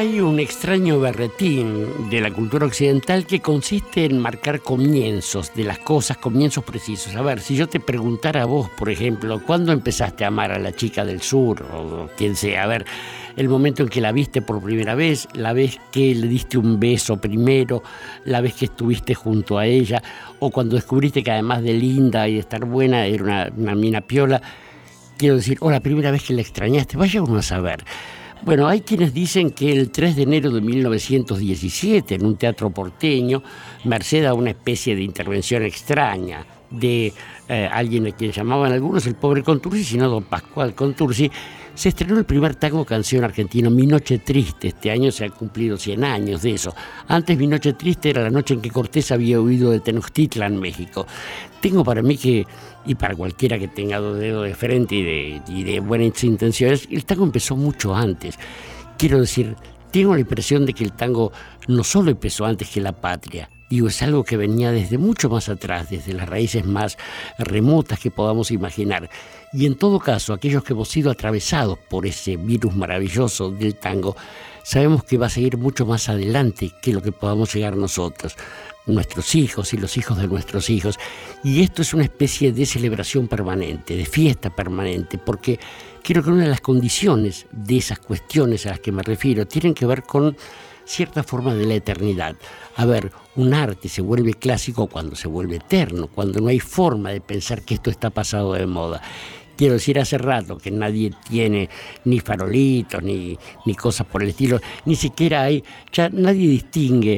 Hay un extraño berretín de la cultura occidental que consiste en marcar comienzos de las cosas, comienzos precisos. A ver, si yo te preguntara a vos, por ejemplo, ¿cuándo empezaste a amar a la chica del sur o quien sea? A ver, el momento en que la viste por primera vez, la vez que le diste un beso primero, la vez que estuviste junto a ella, o cuando descubriste que además de linda y de estar buena era una mina piola, quiero decir, o la primera vez que la extrañaste, vaya uno a saber. Bueno, hay quienes dicen que el 3 de enero de 1917, en un teatro porteño, merced a una especie de intervención extraña de alguien a quien llamaban algunos el pobre Contursi, sino don Pascual Contursi, se estrenó el primer tango canción argentino, Mi Noche Triste. Este año se han cumplido 100 años de eso. Antes Mi Noche Triste era la noche en que Cortés había huido de Tenochtitlan, México. Tengo para mí que, y para cualquiera que tenga dos dedos de frente y de buenas intenciones, el tango empezó mucho antes. Quiero decir, tengo la impresión de que el tango no solo empezó antes que la patria, digo, es algo que venía desde mucho más atrás, desde las raíces más remotas que podamos imaginar. Y en todo caso, aquellos que hemos sido atravesados por ese virus maravilloso del tango, sabemos que va a seguir mucho más adelante que lo que podamos llegar nosotros, nuestros hijos y los hijos de nuestros hijos. Y esto es una especie de celebración permanente, de fiesta permanente, porque creo que una de las condiciones de esas cuestiones a las que me refiero tienen que ver con cierta forma de la eternidad. A ver, un arte se vuelve clásico cuando se vuelve eterno, cuando no hay forma de pensar que esto está pasado de moda. Quiero decir, hace rato que nadie tiene ni farolitos, ni cosas por el estilo, ni siquiera hay, ya nadie distingue,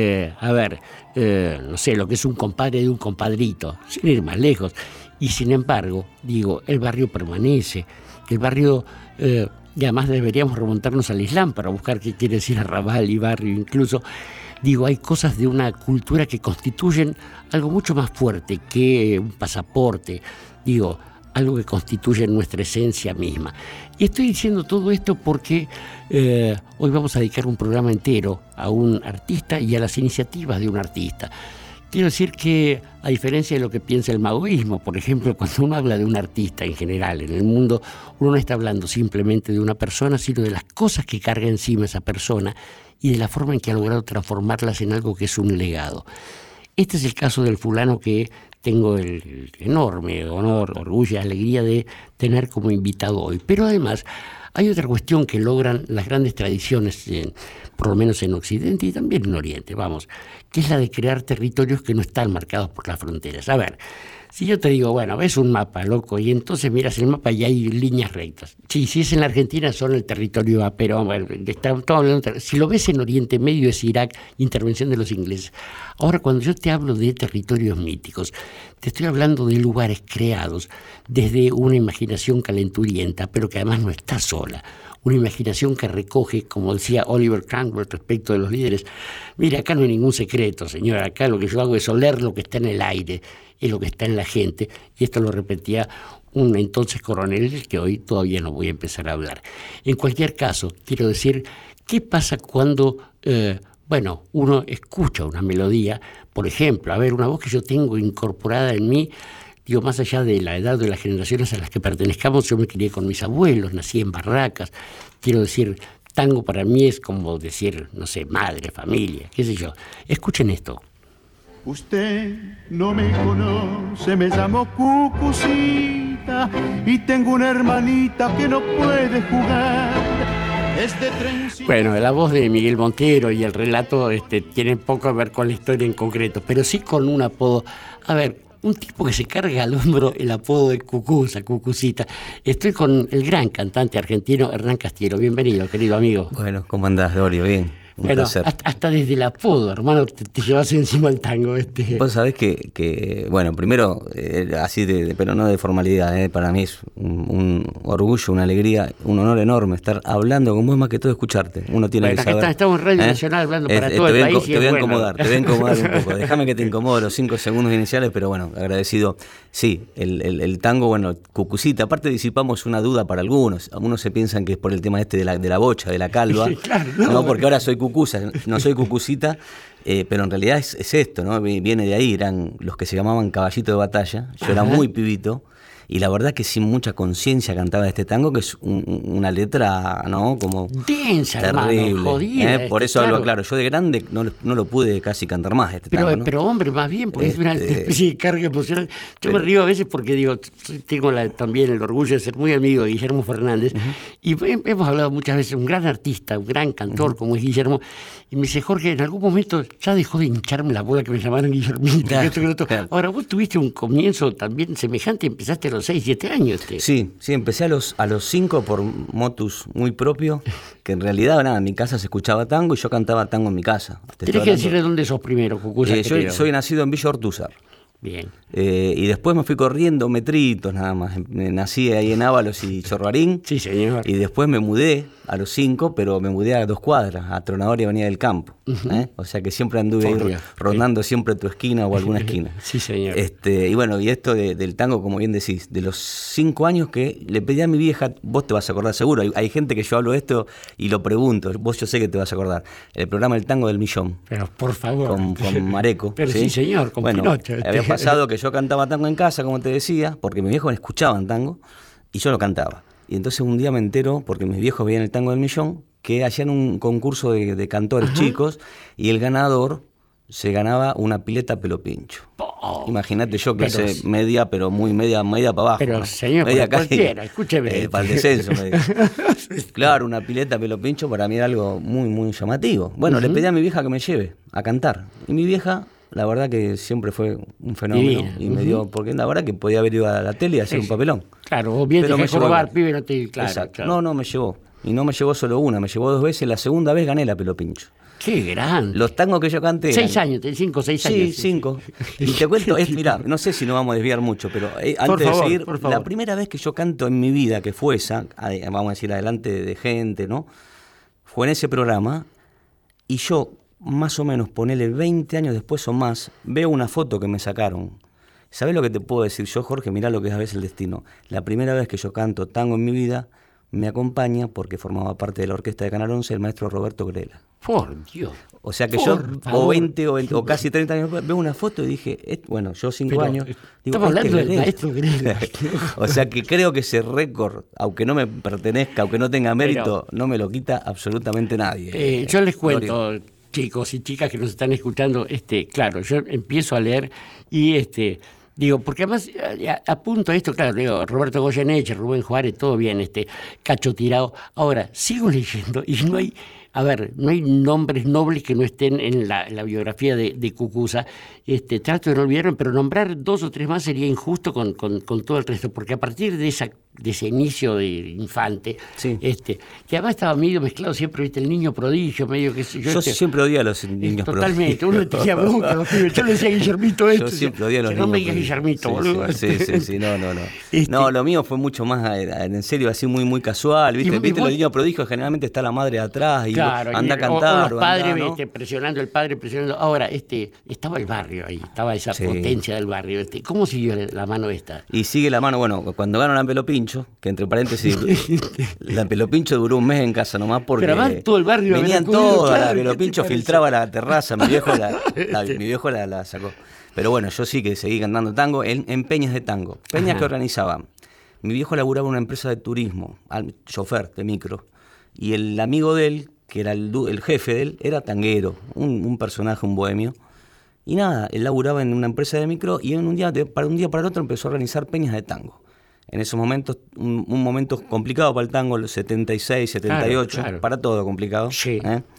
no sé, lo que es un compadre de un compadrito, sin ir más lejos. Y sin embargo, digo, el barrio permanece, el barrio... y además deberíamos remontarnos al Islam para buscar qué quiere decir arrabal y barrio incluso. Digo, hay cosas de una cultura que constituyen algo mucho más fuerte que un pasaporte, digo, algo que constituye nuestra esencia misma. Y estoy diciendo todo esto porque hoy vamos a dedicar un programa entero a un artista y a las iniciativas de un artista. Quiero decir que, a diferencia de lo que piensa el maoísmo, por ejemplo, cuando uno habla de un artista en general en el mundo, uno no está hablando simplemente de una persona, sino de las cosas que carga encima esa persona y de la forma en que ha logrado transformarlas en algo que es un legado. Este es el caso del fulano que tengo el enorme honor, orgullo y alegría de tener como invitado hoy. Pero además hay otra cuestión que logran las grandes tradiciones, por lo menos en Occidente y también en Oriente, que es la de crear territorios que no están marcados por las fronteras. A ver, si yo te digo, bueno, ves un mapa, loco, y entonces miras el mapa y hay líneas rectas. Sí, si es en la Argentina son el territorio A, pero bueno, estamos hablando, si lo ves en Oriente Medio es Irak, intervención de los ingleses. Ahora, cuando yo te hablo de territorios míticos, te estoy hablando de lugares creados desde una imaginación calenturienta, pero que además no está sola. Una imaginación que recoge, como decía Oliver Cromwell respecto de los líderes, mire, acá no hay ningún secreto, señora, acá lo que yo hago es oler lo que está en el aire, es lo que está en la gente, y esto lo repetía un entonces coronel que hoy todavía no voy a empezar a hablar. En cualquier caso, quiero decir, ¿qué pasa cuando, uno escucha una melodía? Por ejemplo, a ver, una voz que yo tengo incorporada en mí, digo, más allá de la edad de las generaciones a las que pertenezcamos, yo me crié con mis abuelos, nací en barracas, quiero decir, tango para mí es como decir, no sé, madre, familia, qué sé yo. Escuchen esto. Usted no me conoce, me llamo Cucucita y tengo una hermanita que no puede jugar. Bueno, la voz de Miguel Montero y el relato tienen poco a ver con la historia en concreto, pero sí con un apodo. A ver, un tipo que se carga al hombro el apodo de Cucucita. Estoy con el gran cantante argentino Hernán Castielo. Bienvenido, querido amigo. Bueno, ¿cómo andás, Dorio? Bien. Bueno, hasta desde el apodo, hermano, te llevas encima el tango. Vos sabés que bueno, primero, así pero no de formalidad, para mí es un orgullo, una alegría, un honor enorme estar hablando con vos, más que todo escucharte. Uno tiene que saber. Estamos en Radio Nacional hablando para todo el país. Te voy a incomodar un poco. Déjame que te incomodo los 5 segundos iniciales, pero bueno, agradecido. Sí, el tango, bueno, Cucucita, aparte disipamos una duda para algunos. Algunos se piensan que es por el tema de la bocha, de la calva. Sí, claro, no, porque ahora soy Cucusa, no soy Cucucita, Pero en realidad es esto, ¿no? Viene de ahí, eran los que se llamaban Caballito de Batalla. Yo era muy pibito. Y la verdad que sin mucha conciencia cantaba este tango, que es una letra, ¿no? Como densa, terrible. Hermano, jodida. Por eso hablo claro. Yo de grande no lo pude casi cantar más tango, ¿no? Pero hombre, más bien, porque es una especie de carga emocional. Yo me río a veces porque digo, tengo también el orgullo de ser muy amigo de Guillermo Fernández, y hemos hablado muchas veces, un gran artista, un gran cantor como es Guillermo, y me dice, Jorge, en algún momento ya dejó de hincharme la bola que me llamaron Guillermito. Claro. Ahora, vos tuviste un comienzo también semejante, empezaste a los 6, 7 años. Sí, empecé a los 5 por motus muy propio, que en realidad nada, en mi casa se escuchaba tango y yo cantaba tango en mi casa. Tenés que decirle dónde sos primero, Cucuza. Yo soy nacido en Villa Ortúzar. Bien. Y después me fui corriendo metritos nada más. Nací ahí en Ábalos y Chorrarín. Sí, señor. Y después me mudé a los 5, pero me mudé a 2 cuadras, a Tronador y Avenida del Campo. O sea que siempre anduve ahí rondando siempre tu esquina o alguna esquina. Sí, señor. Y bueno, y esto del tango, como bien decís, de los 5 años que le pedí a mi vieja, vos te vas a acordar seguro, hay gente que yo hablo de esto y lo pregunto, vos yo sé que te vas a acordar, el programa El Tango del Millón. Pero por favor. Con Mareco. Pero sí, señor, con Pinocho. Había pasado que yo cantaba tango en casa, como te decía, porque mis viejos escuchaban tango y yo lo cantaba. Y entonces un día me entero, porque mis viejos veían el Tango del Millón, que hacían un concurso de cantores chicos y el ganador se ganaba una pileta pelo pincho. Imagínate yo, clase media, pero muy media para abajo. Pero ¿no? señor, media cualquiera, escúcheme. Para el descenso. Claro, una pileta pelo pincho para mí era algo muy, muy llamativo. Bueno, le pedí a mi vieja que me lleve a cantar. Y mi vieja, la verdad que siempre fue un fenómeno. Divina. Y me dio, porque la verdad que podía haber ido a la tele y hacer un papelón. Claro, vos bien te robar, pibe, no te... Claro. No, me llevó. Y no me llevó solo una, me llevó 2 veces. La segunda vez gané la pelo pincho. ¡Qué grande! Los tangos que yo canté... 6 años, 5 o 6 años. Sí, 5. Y te cuento, mirá, no sé si nos vamos a desviar mucho, pero antes de seguir, la primera vez que yo canto en mi vida, que fue esa, vamos a decir, adelante de gente, ¿no? Fue en ese programa, y yo, más o menos, ponele 20 años después o más, veo una foto que me sacaron. ¿Sabés lo que te puedo decir yo, Jorge? Mirá lo que es a veces el destino. La primera vez que yo canto tango en mi vida, me acompaña, porque formaba parte de la orquesta de Canal 11, el maestro Roberto Grela. Por Dios. O sea que yo, o 20 o casi 30 años después, veo una foto y dije, bueno, yo 5 años... Digo, estamos hablando del maestro Grela. O sea que creo que ese récord, aunque no me pertenezca, aunque no tenga mérito, no me lo quita absolutamente nadie. Yo les cuento, chicos y chicas que nos están escuchando, claro, yo empiezo a leer y digo, porque además apunto a esto, claro, digo, Roberto Goyeneche, Rubén Juárez, todo bien, Cacho Tirado. Ahora, sigo leyendo y no hay nombres nobles que no estén en la biografía de Cucuza. Trato de no olvidarme, pero nombrar 2 o 3 más sería injusto con todo el resto, porque a partir de ese inicio de infante, sí. Que además estaba medio mezclado siempre, viste, el niño prodigio, medio que yo siempre odié a los niños totalmente, prodigios. uno tenía bronca, yo le decía a Guillermito Yo siempre odié a los niños. No me digas Guillermito, boludo. Sí, no. No, lo mío fue mucho más, en serio, así muy, muy casual, viste, los niños prodigios generalmente está la madre atrás y anda a cantar. O los padres, ¿no? Presionando el padre, presionando. Ahora, estaba el barrio ahí, estaba esa potencia del barrio. ¿Cómo siguió la mano esta? Y sigue la mano, bueno, cuando ganó la Pelopincho, que entre paréntesis, la Pelopincho duró un mes en casa nomás porque todo el barrio venían todos, claro, la Pelopincho filtraba la terraza, mi viejo la sacó. Pero bueno, yo sí que seguí cantando tango en peñas de tango, peñas que organizaban. Mi viejo laburaba en una empresa de turismo, chofer de micro, y el amigo de él, que era el jefe de él, era tanguero, un personaje, un bohemio. Y nada, él laburaba en una empresa de micro y un día para el otro empezó a organizar peñas de tango. En esos momentos, un momento complicado para el tango, los 76, 78, claro. Para todo complicado. Sí.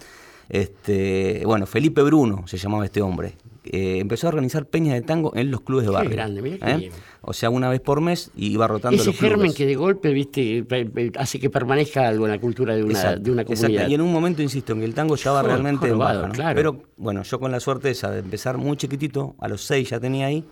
Bueno, Felipe Bruno se llamaba este hombre. Empezó a organizar peñas de tango en los clubes de barrio. Qué grande, mira qué bien. O sea, una vez por mes y iba rotando ese los clubes. Ese germen que de golpe, viste, hace que permanezca algo en la cultura de una comunidad. Exacto. Y en un momento, insisto, en que el tango ya va realmente en baja, ¿no? Claro. Pero bueno, yo con la suerte esa de empezar muy chiquitito, a los 6 ya tenía ahí.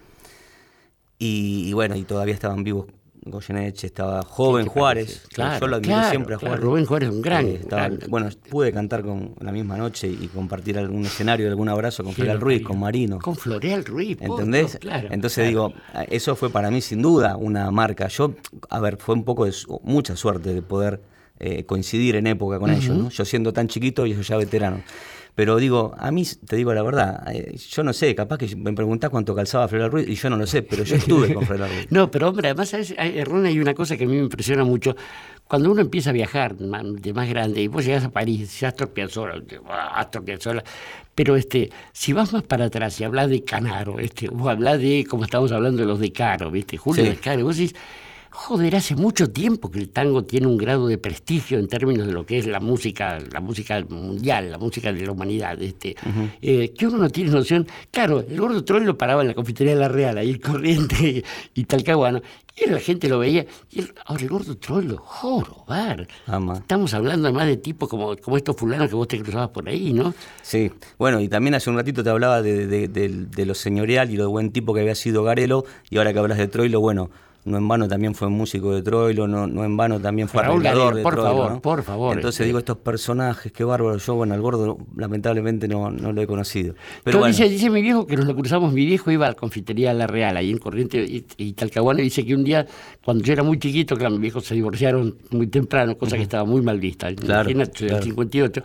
Y bueno, y todavía estaban vivos Goyeneche, estaba joven Juárez, claro, yo lo admiré siempre a Juárez. Rubén Juárez es un gran, Bueno, pude cantar con la misma noche y compartir algún escenario, algún abrazo con Floreal Ruiz, con Marino. Con Floreal Ruiz, ¿entendés? Claro, entonces digo, eso fue para mí sin duda una marca. Yo, fue un poco de mucha suerte de poder coincidir en época con ellos, ¿no? Yo siendo tan chiquito y ellos ya veteranos. Pero digo, a mí, te digo la verdad, yo no sé, capaz que me preguntás cuánto calzaba Federal Ruiz, y yo no lo sé, pero yo estuve con Federal Ruiz. No, pero hombre, además, Hernán, hay una cosa que a mí me impresiona mucho. Cuando uno empieza a viajar de más grande, y vos llegás a París, ya Astor Piazzolla, pero si vas más para atrás y hablas de Canaro, vos hablás de, como estamos hablando de los de Caro, ¿viste? Julio de Caro, vos decís, joder, hace mucho tiempo que el tango tiene un grado de prestigio en términos de lo que es la música mundial, la música de la humanidad, que uno no tiene noción. Claro, el Gordo Troilo paraba en la confitería de La Real, ahí en Corriente y Talcahuano, y la gente lo veía, y ahora el Gordo Troilo, jorobar. Estamos hablando además de tipos como estos fulanos que vos te cruzabas por ahí, ¿no? Sí, bueno, y también hace un ratito te hablaba de lo señorial y lo buen tipo que había sido Garelo, y ahora que hablas de Troilo, bueno, no en vano también fue músico de Troilo, no en vano también fue arreglador de Troilo. Por favor. Entonces digo, estos personajes, qué bárbaro. Yo, bueno, al Gordo lamentablemente no lo he conocido. Pero bueno. Dice mi viejo que nos lo cruzamos, mi viejo iba a la confitería de La Real, ahí en Corriente y Talcahuano, y dice que un día, cuando yo era muy chiquito, claro, mis viejos se divorciaron muy temprano, cosa que estaba muy mal vista, claro, imagínate, del 58.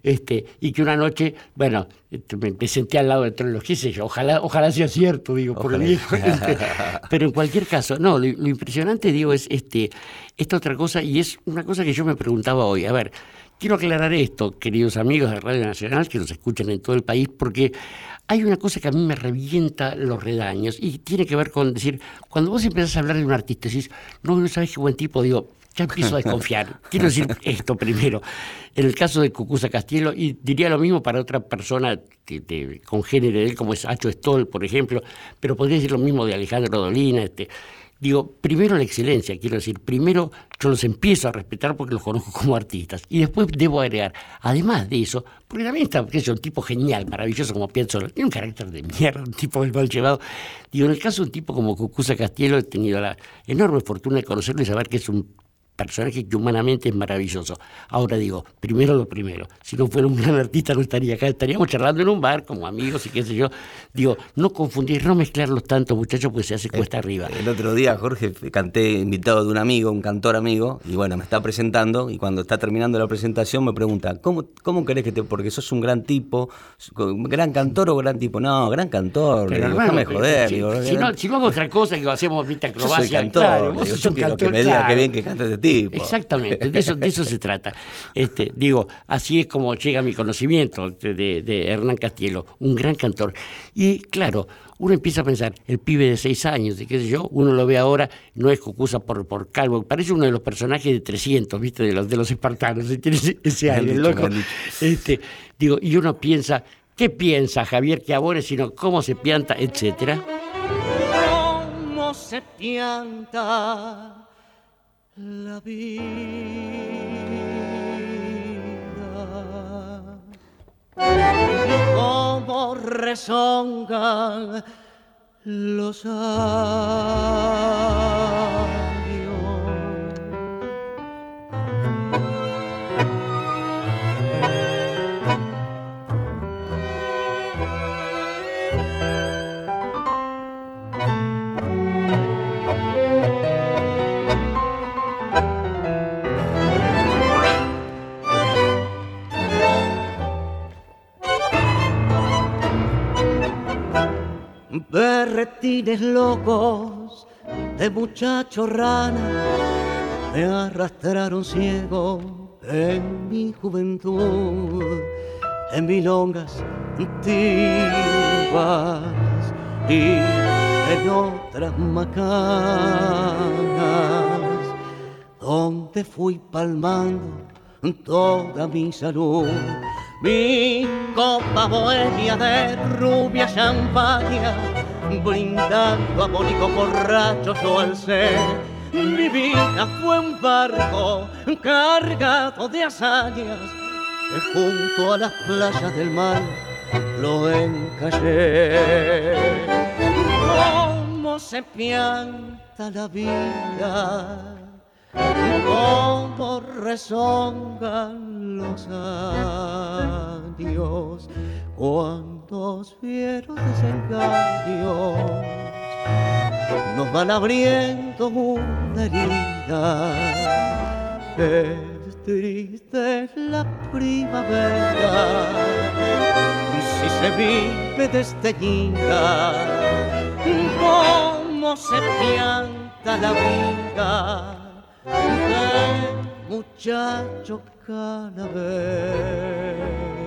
Y que una noche, bueno, me senté al lado de Troilo, qué sé yo, ojalá sea cierto, digo, por el viejo. Pero en cualquier caso, no, lo impresionante, digo, es esta otra cosa, y es una cosa que yo me preguntaba hoy. A ver, quiero aclarar esto, queridos amigos de Radio Nacional, que nos escuchan en todo el país, porque hay una cosa que a mí me revienta los redaños, y tiene que ver con decir, cuando vos empezás a hablar de un artista, decís, no sabés qué buen tipo, digo, ya empiezo a desconfiar. Quiero decir esto primero. En el caso de Cucuza Castielo, y diría lo mismo para otra persona congénere de él, como es Acho Stoll, por ejemplo, pero podría decir lo mismo de Alejandro Dolina. Digo, primero la excelencia, quiero decir, primero yo los empiezo a respetar porque los conozco como artistas, y después debo agregar, además de eso, porque también está, que es un tipo genial, maravilloso como Piazzolla, tiene un carácter de mierda, un tipo del mal llevado. Digo, en el caso de un tipo como Cucuza Castielo, he tenido la enorme fortuna de conocerlo y saber que es un personaje que humanamente es maravilloso. Ahora digo, primero lo primero, si no fuera un gran artista no estaría acá, estaríamos charlando en un bar como amigos y qué sé yo. Digo, no confundir, no mezclarlos tanto, muchachos, porque se hace cuesta arriba. El otro día, Jorge, canté invitado de un amigo, un cantor amigo, y bueno, me está presentando, y cuando está terminando la presentación me pregunta, ¿cómo querés que porque sos un gran tipo, gran cantor o gran tipo? No, gran cantor, pero déjame joder. Si no hago otra cosa que hacemos vista acrobacia, yo soy cantor, claro, vos sos un quiero cantor, que me diga qué bien que cantes de tipo. Exactamente, de eso se trata. Digo, así es como llega mi conocimiento de Hernán Castielo, un gran cantor. Y claro, uno empieza a pensar, el pibe de 6 años, de qué sé yo, uno lo ve ahora, no es Cucuza por calvo, parece uno de los personajes de 300, ¿viste? De los espartanos, tiene ese aire, loco. Digo, y uno piensa, ¿qué piensa Javier Chiavone, sino cómo se pianta, etcétera? ¿Cómo se pianta la vida? Cómo rezongan los años. Berretines locos de muchacho rana me arrastraron ciego en mi juventud, en milongas antiguas y en otras macanas, donde fui palmando toda mi salud. Mi copa bohemia de rubia champaña, brindando abónicos borrachos yo alcé. Mi vida fue un barco cargado de hazañas que junto a las playas del mar lo encallé. Cómo se pianta la vida, cómo rezongan los años, cuántos fieros desengaños nos van abriendo una herida. triste es la primavera, si se vive desteñida, cómo se pianta la vida del muchacho calavera.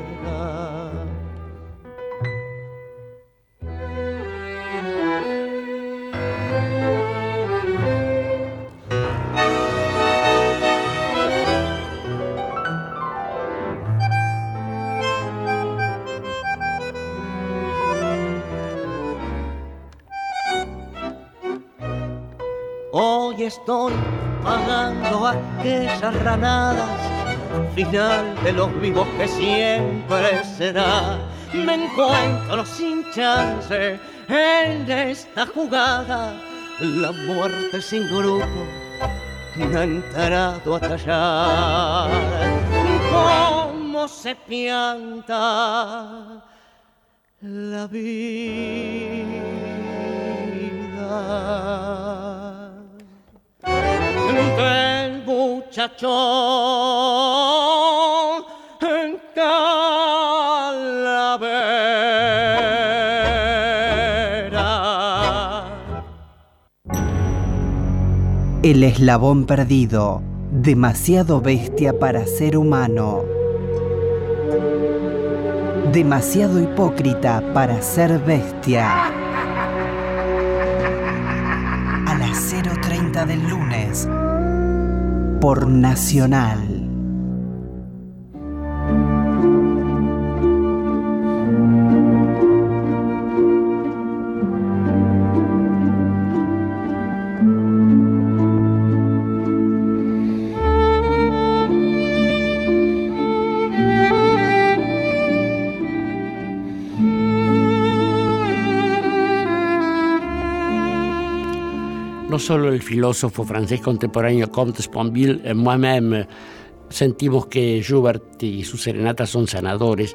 Hoy estoy pagando aquellas ranadas, final de los vivos que siempre será. Me encuentro sin chance en esta jugada, la muerte sin grupo me ha entrado a tallar. Cómo se pianta la vida del muchacho en calavera. El eslabón perdido, demasiado bestia para ser humano. Demasiado hipócrita para ser bestia. A las 0:30 del lunes, por Nacional. No solo el filósofo francés contemporáneo Comte Sponville, moi-même, sentimos que Schubert y sus serenatas son sanadores,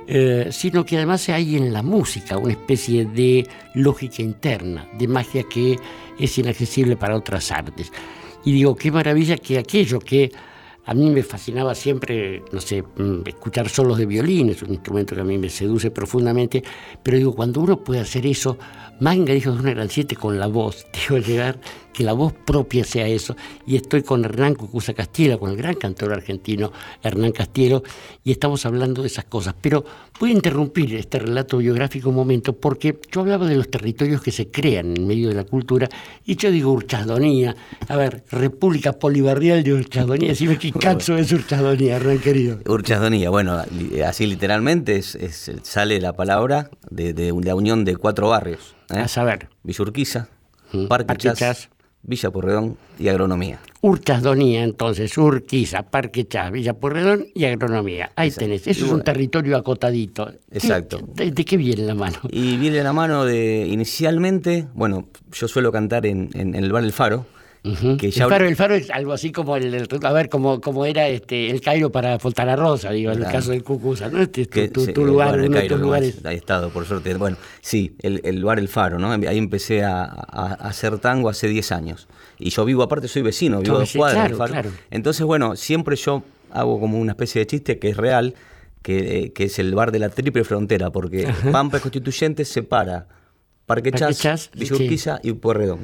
sino que además hay en la música una especie de lógica interna, de magia que es inaccesible para otras artes. Y digo, qué maravilla que aquello que a mí me fascinaba siempre, no sé, escuchar solos de violín, es un instrumento que a mí me seduce profundamente, pero digo, cuando uno puede hacer eso, Manga dijo de una gran siete con la voz, digo, llegar, que la voz propia sea eso, y estoy con Hernán Cucuza Castielo, con el gran cantor argentino Hernán Castielo, y estamos hablando de esas cosas. Pero voy a interrumpir este relato biográfico un momento, porque yo hablaba de los territorios que se crean en medio de la cultura, y yo digo Urchasdonía, a ver, República Polibarrial de Urchasdonía, decime qué canso es Urchasdonía, Hernán querido. Urchasdonía, bueno, así literalmente sale la palabra de la unión de 4 barrios. A saber, Villa Urquiza, Parque Chas, Villa Pueyrredón y Agronomía. Urchasdonía, entonces, Urquiza, Parque Chas, Villa Pueyrredón y Agronomía. Ahí Exacto. tenés, eso es un territorio acotadito. Exacto. ¿De qué viene la mano? Y viene la mano de, inicialmente, bueno, yo suelo cantar en el bar El Faro. Uh-huh. Que ya el faro es algo así como a ver, como era el Cairo para Fontana Rosa, digo, en el caso del Cucuza, ¿no? Tu lugar, uno de tus lugares. Ahí he estado, por suerte. Bueno, sí, el bar El Faro, ¿no? Ahí empecé a hacer tango hace 10 años. Y yo vivo, aparte soy vecino, vivo a 2 cuadras del Faro. Claro. Entonces, bueno, siempre yo hago como una especie de chiste que es real, que es el bar de la triple frontera, porque Pampa y Constituyente separa Parque Chas, Villa Urquiza y Pueyrredón.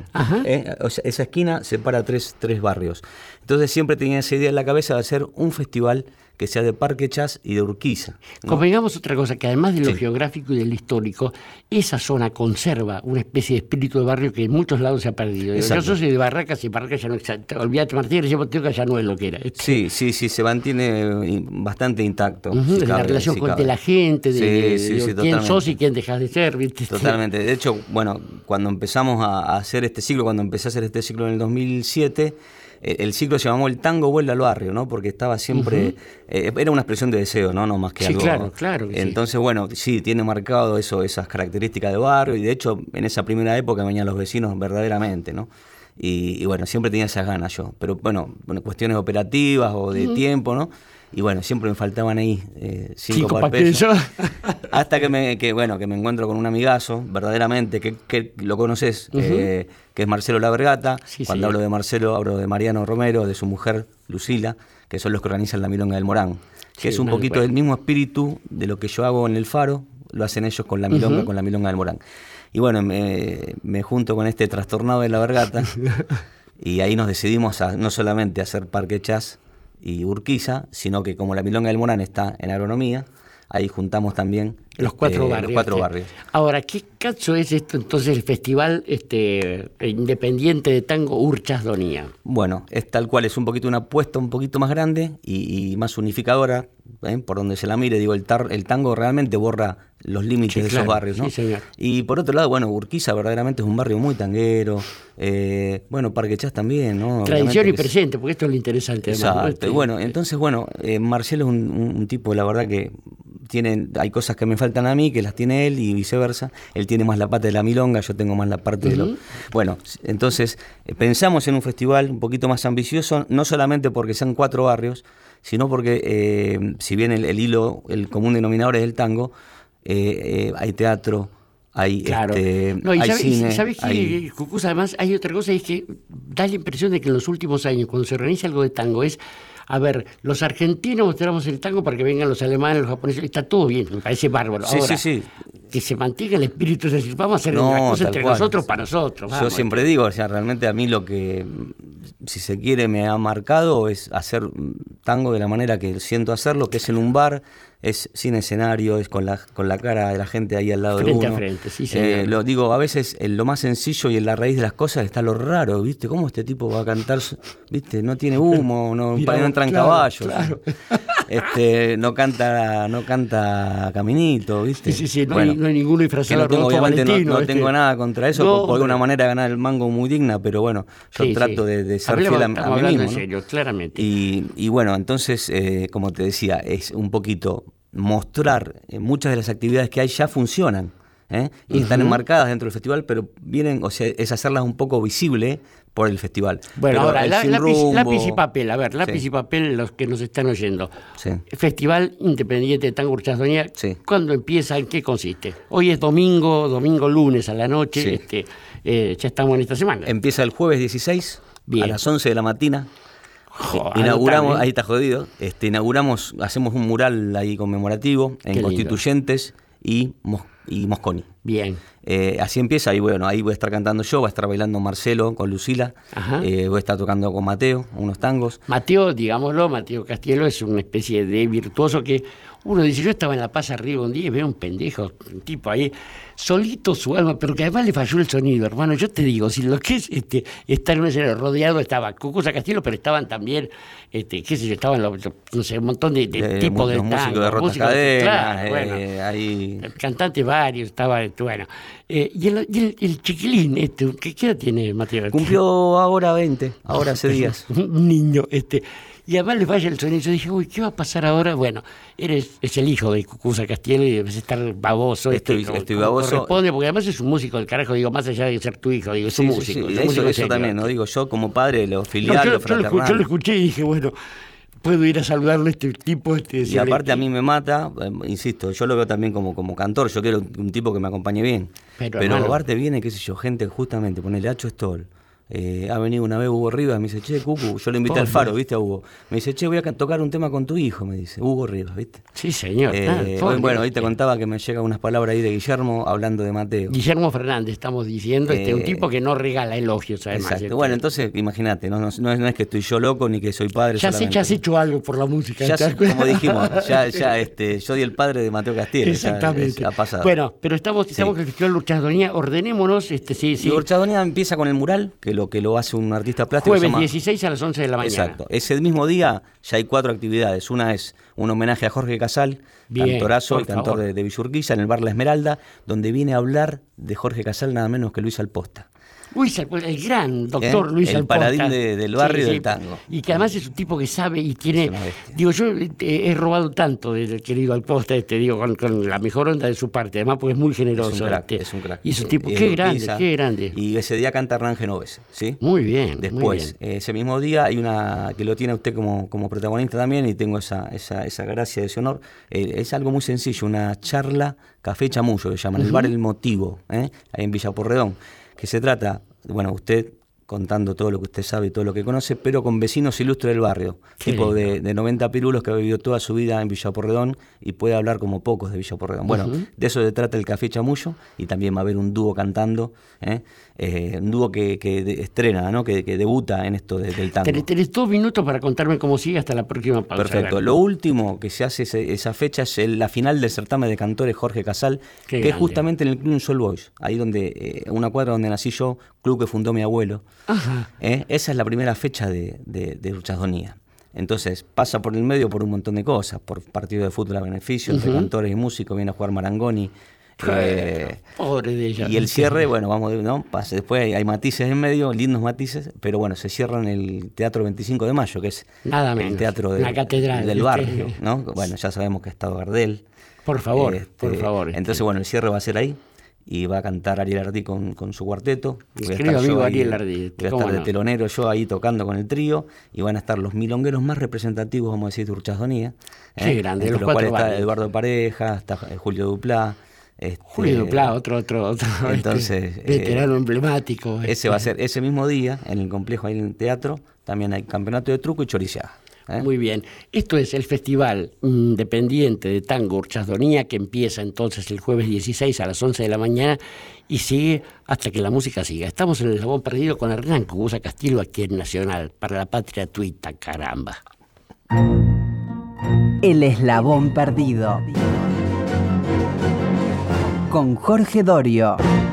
O sea, esa esquina separa tres barrios. Entonces siempre tenía esa idea en la cabeza de hacer un festival que sea de Parque Chas y de Urquiza, ¿no? Convengamos otra cosa, que además de lo geográfico y de lo histórico, esa zona conserva una especie de espíritu de barrio que en muchos lados se ha perdido. Yo soy de Barracas y Barracas ya no existe. Olvídate, Martínez, que ya no es lo que era. Sí, se mantiene bastante intacto. De la relación de la gente, de quién sos y quién dejas de ser. ¿Viste? Totalmente. De hecho, bueno, cuando empezamos a hacer este ciclo, cuando empecé a hacer este ciclo en el 2007, el ciclo se llamó El tango vuelve al barrio, ¿no? Porque estaba siempre... era una expresión de deseo, ¿no? No más que algo... Claro. Entonces, bueno, sí, tiene marcado esas características de barrio, y de hecho, en esa primera época venían los vecinos verdaderamente, ¿no? Y bueno, siempre tenía esas ganas yo. Pero bueno, cuestiones operativas o de tiempo, ¿no? Y bueno, siempre me faltaban ahí 5 pesos. Hasta que me encuentro con un amigazo, verdaderamente, que lo conoces, que es Marcelo La Vergata. Cuando hablo de Marcelo, hablo de Mariano Romero, de su mujer, Lucila, que son los que organizan la Milonga del Morán. Que es un poquito del mismo espíritu de lo que yo hago en el Faro, lo hacen ellos con la Milonga, con la Milonga del Morán. Y bueno, me junto con este trastornado de La Vergata y ahí nos decidimos a no solamente hacer Parque Chas y Urquiza, sino que como la Milonga del Morán está en agronomía, ahí juntamos también los 4 barrios. Ahora, ¿qué cacho es esto entonces el festival independiente de tango Urchas Donía? Bueno, es tal cual, es un poquito una apuesta un poquito más grande y más unificadora, por donde se la mire. Digo, el tango realmente borra los límites de esos barrios, ¿no? Sí, señor. Y por otro lado, bueno, Urquiza verdaderamente es un barrio muy tanguero, bueno, Parque Chas también, ¿no? Tradición y presente, porque esto es lo interesante. Exacto. Y bueno, entonces, Marcelo es un tipo, la verdad que hay cosas que me faltan a mí, que las tiene él y viceversa. Él tiene más la pata de la milonga, yo tengo más la parte de lo... Bueno, entonces pensamos en un festival un poquito más ambicioso, no solamente porque sean 4 barrios, sino porque si bien el común denominador es el tango, hay teatro, hay cine. ¿Sabes qué, Cucuza? Además hay otra cosa, es que da la impresión de que en los últimos años, cuando se organiza algo de tango, a ver, los argentinos mostramos el tango para que vengan los alemanes, los japoneses, está todo bien, me parece bárbaro. Ahora, que se mantenga el espíritu, es decir, vamos a hacer una cosa entre nosotros para nosotros. Yo siempre digo, o sea, realmente a mí lo que, si se quiere, me ha marcado es hacer tango de la manera que siento hacerlo, que es en un bar, es sin escenario, es con la cara de la gente ahí al lado frente de uno. Frente a frente, sí, señor. Lo digo, a veces en lo más sencillo y en la raíz de las cosas está lo raro, ¿viste? ¿Cómo este tipo va a cantar? ¿Viste? No tiene humo, no entra en caballo. Claro. No canta caminito, ¿viste? Sí, no hay ninguno disfrazado de obviamente no tengo nada contra eso, porque una manera de ganar el mango muy digna, pero bueno, yo trato de ser fiel a mí mismo, en serio, ¿no? Claramente. Y bueno, entonces, como te decía, es un poquito mostrar muchas de las actividades que hay ya funcionan, y están enmarcadas dentro del festival, pero vienen, o sea, es hacerlas un poco visible por el festival. Bueno, pero ahora, lápiz y papel, lápiz y papel, los que nos están oyendo. Sí. Festival Independiente de Tango Urchas Donía, ¿cuándo empieza? ¿En qué consiste? Hoy es domingo, lunes a la noche, ya estamos en esta semana. Empieza el jueves 16, a las 11 de la mañana. Inauguramos, ahí está jodido, hacemos un mural ahí conmemorativo en Constituyentes y Mosconi. Bien. Así empieza, y bueno, ahí voy a estar cantando yo, va a estar bailando Marcelo con Lucila, voy a estar tocando con Mateo, unos tangos. Mateo, digámoslo, Mateo Castielo es una especie de virtuoso que uno dice, yo estaba en La Paz arriba un día y veo un pendejo, un tipo ahí, solito su alma, pero que además le falló el sonido, hermano. Yo te digo, si lo que es estar en un escenario rodeado, estaba Cucuza Castielo, pero estaban también, qué sé yo, estaban no sé, un montón de tipos de músicos de Rotas Cadenas, ahí cantantes varios, estaba, bueno. Y el chiquilín, ¿qué edad tiene Mateo? Cumplió ahora 20, ahora hace días. Un niño, y además le falla el sonido. Yo dije, uy, ¿qué va a pasar ahora? Bueno, es el hijo de Cucuza Castielo y debes estar baboso. Estoy baboso. Corresponde, porque además es un músico del carajo, digo, más allá de ser tu hijo, digo, es un músico. Eso también, ¿no? Digo, yo como padre, lo filial, lo fraternal. Yo lo escuché y dije, bueno, puedo ir a saludarle a este tipo. Y aparte a mí me mata, insisto, yo lo veo también como cantor, yo quiero un tipo que me acompañe bien. Pero aparte viene, qué sé yo, gente justamente, ponele Hacho Stoll. Ha venido una vez Hugo Rivas, me dice, che, Cucu, yo le invité al Faro, ¿viste? A Hugo. Me dice, che, voy a tocar un tema con tu hijo, me dice, Hugo Rivas, ¿viste? Sí, señor. Bueno, ahí te contaba que me llegan unas palabras ahí de Guillermo hablando de Mateo. Guillermo Fernández, estamos diciendo, un tipo que no regala elogios, además. Exacto. Bueno, entonces, imagínate, no es que estoy yo loco ni que soy padre. Ya has hecho algo por la música. Como dijimos, yo di el padre de Mateo Castielo. Exactamente. Ya ha pasado. Bueno, pero estamos en el Festival Urchas Donía, ordenémonos, Y Urchas Donía empieza con el mural, que lo hace un artista plástico. Jueves 16 a las 11 de la mañana. Exacto. Ese mismo día ya hay 4 actividades. Una es un homenaje a Jorge Casal, cantorazo y cantor de Villa Urquiza, en el bar La Esmeralda, donde viene a hablar de Jorge Casal nada menos que Luis Alposta. Luis el gran doctor Luis el Alposta. paladín del barrio del tango. Y que además es un tipo que sabe y tiene... Digo, yo he robado tanto del querido Alposta, digo, con la mejor onda de su parte, además porque es muy generoso. Es un crack. Y es un tipo, qué grande. Y ese día canta Hernán Genovese, ¿sí? Muy bien. Después, muy bien. Ese mismo día hay una que lo tiene usted como protagonista también, y tengo esa gracia, ese honor. Es algo muy sencillo, una charla Café Chamullo, que llaman, el bar El Motivo, ahí en Villa Porredón, que se trata, bueno, usted contando todo lo que usted sabe y todo lo que conoce, pero con vecinos ilustres del barrio, tipo de 90 pirulos que ha vivido toda su vida en Villa Porredón y puede hablar como pocos de Villa Porredón. Bueno, de eso se trata el Café Chamullo, y también va a haber un dúo cantando, un dúo que estrena, ¿no? que debuta en esto del tango. Tenés 2 minutos para contarme cómo sigue hasta la próxima pausa. Perfecto. Lo último que se hace esa fecha es la final del certamen de cantores Jorge Casal, que es justamente en el Club Sol Boys, ahí donde, una cuadra donde nací yo, club que fundó mi abuelo. Ajá. Esa es la primera fecha de Urchasdonía. Entonces pasa por el medio por un montón de cosas, por partidos de fútbol a beneficio, entre cantores y músicos, viene a jugar Marangoni. Pobre de ella. Y el cierre, bueno, pasa. Después hay matices en medio, lindos matices, pero bueno, se cierra en el Teatro 25 de Mayo, que es el teatro la catedral del barrio, ¿no? Bueno, ya sabemos que ha estado Gardel. Por favor, por favor. Entonces, bueno, el cierre va a ser ahí. Y va a cantar Ariel Ardí con su cuarteto. Querido amigo Ariel Ardí. Voy a estar de telonero yo ahí tocando con el trío, y van a estar los milongueros más representativos, vamos a decir, de Urchasdonía. Qué grande, entre los cuales está Eduardo Pareja, está Julio Duplá. Julio Duplá, otro entonces, veterano emblemático. Ese va a ser ese mismo día, en el complejo, ahí en el teatro. También hay campeonato de truco y choriceada. Muy bien. Esto es el Festival Independiente de Tango Urchasdonía, que empieza entonces el jueves 16 a las 11 de la mañana y sigue hasta que la música siga. Estamos en el Eslabón Perdido con Hernán Cubusa Castillo, aquí en Nacional, para la patria tuita, caramba. El Eslabón Perdido con Jorge Dorio.